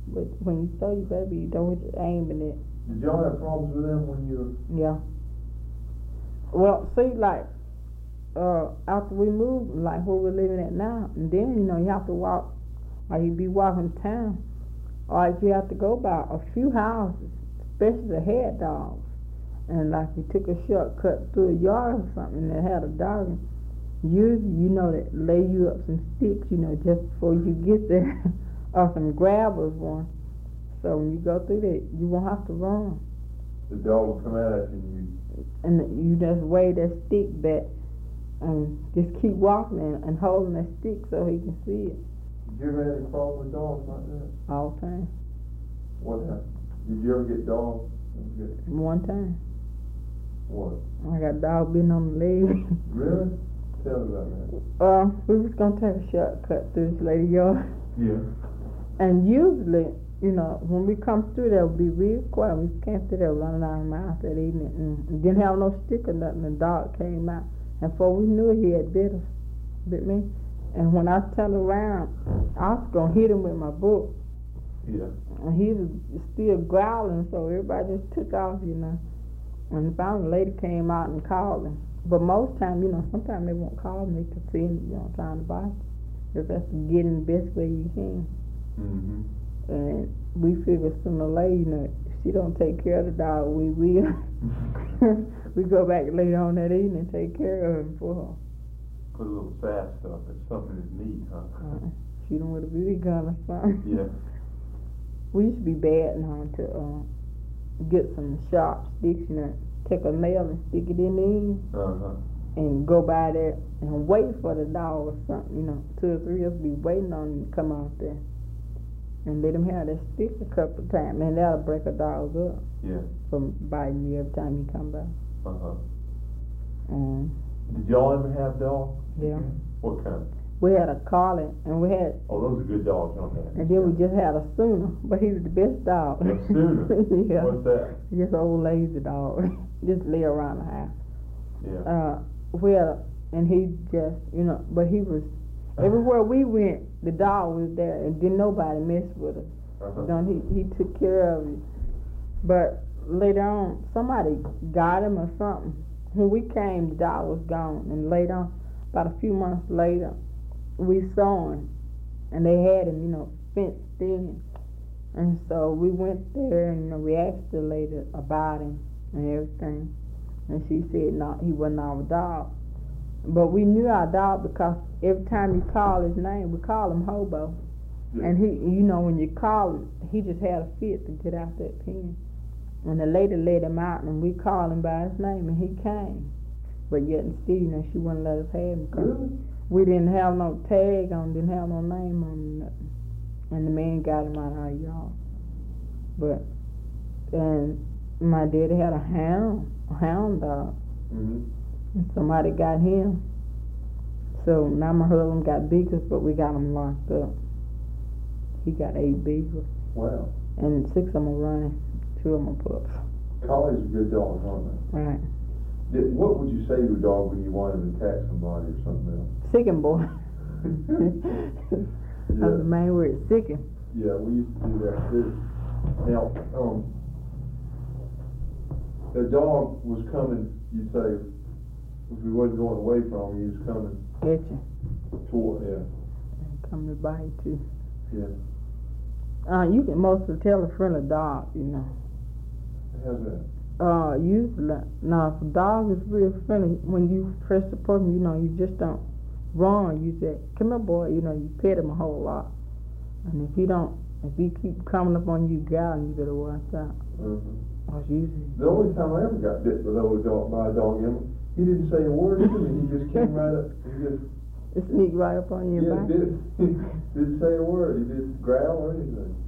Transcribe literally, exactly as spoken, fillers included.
But when you throw your baby, you know what you're aiming at. Did y'all have problems with them when you were? Yeah. Well, see, like, uh, after we moved, like where we're living at now, and then, you know, you have to walk, or you be walking town, or if you have to go by a few houses, especially the head dogs, and like you took a shortcut through a yard or something that had a dog, usually, you know, that lay you up some sticks, you know, just before you get there, or some grabbers one. So when you go through that, you won't have to run. The dog will come out at you and you... And you just wave that stick back and just keep walking and, and holding that stick so he can see it. Did you ever have any problem with dogs like that? All the time. What happened? Did you ever get dogs? One time. What? I got a dog bitten on the leg. Really? Tell me about that. Uh, we was gonna take a shortcut through this lady yard. Yeah. And usually, you know, when we come through there, we'll be real quiet. We came through there running out of the mouth that evening and didn't have no stick or nothing. The dog came out. And before we knew it, he had bit us, bit me. And when I turned around, I was gonna hit him with my book. Yeah. And he was still growling, so everybody just took off, you know. And finally, the lady came out and called him. But most time, you know, sometimes they won't call him. They can see him, you know, trying to bite you. Just have to get him the best way you can. Mm-hmm. And we figure sooner or later, you know, if she don't take care of the dog, we will. We go back later on that evening and take care of him for her. Put a little fast stuff. It's something that's neat, huh? Uh, shoot him with a B B gun or something. Yeah. We used to be bad now to uh, get some sharp sticks, you know, take a nail and stick it in the end, uh-huh. and go by there and wait for the dog or something, you know. Two or three of us be waiting on him to come out there. And let him have that stick a couple of times, and that'll break a dog up. Yeah. From biting you every time he come by. Uh-huh. Um, Did y'all ever have dogs? Yeah. What kind? We had a collie, and we had... Oh, those are good dogs, aren't they? And then we just had a Sooner, but he was the best dog. A Sooner? Yeah. What's that? Just an old lazy dog. Just lay around the house. Yeah. Uh, we had a, and he just, you know, but he was, everywhere we went, the dog was there, and didn't nobody mess with us. Uh-huh. You know, he, he took care of you. But later on, somebody got him or something. When we came, the dog was gone. And later on, about a few months later, we saw him, and they had him, you know, fenced in. And so we went there, and you know, we asked the lady about him and everything. And she said, no, he wasn't our dog. But we knew our dog because every time you call his name, we call him Hobo. Yeah. And he, you know, when you call him, he just had a fit to get out that pen. And the lady let him out, and we called him by his name, and he came. But yet and still, you know, she wouldn't let us have him because really? We didn't have no tag on, didn't have no name on him, nothing. And the man got him out of our yard. But, and my daddy had a hound, a hound dog. Mm-hmm. And somebody got him. So now my husband got Beagles, but we got him locked up. He got eight Beagles. Wow. And six of them are running, two of them are pups. Collies are good dogs, aren't they? Right. Did, what would you say to a dog when you wanted to attack somebody or something else? Sickin' boy. Yeah. That's the main word, sickin'. Yeah, we used to do that too. Now, um, the dog was coming, you'd say, if we wasn't going away from him, he was coming. Get you. Toward, yeah. Coming to bite too. Yeah. Uh, you can mostly tell a friendly dog, you know. How's that? Uh, usually, now if a dog is real friendly, when you first support him, you know, you just don't run. You say, come here, boy, you know, you pet him a whole lot. And if he don't, if he keep coming up on you, growling, you better watch out. Mm-hmm. That's usually. The only time I ever got bit with a dog, by a dog, he didn't say a word to me. He just came right up. He just. It sneaked right up on you. Yeah, did. Didn't say a word. He didn't growl or anything.